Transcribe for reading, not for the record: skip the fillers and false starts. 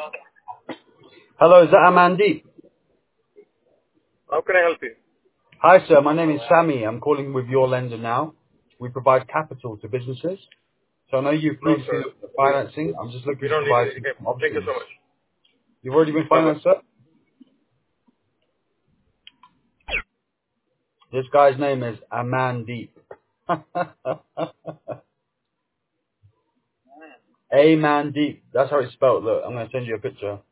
Hello, is that Amandeep? How can I help you? Hi, sir. My name is Sammy. I'm calling with your lender now. We provide capital to businesses. So I know you've No, previously sir. looked at financing. I'm just We looking to don't need provide it. Okay. some Thank you options. so much. You've already been Bye-bye. financed, sir? This guy's name is Amandeep. Amandeep. That's how it's spelled. Look, I'm going to send you a picture.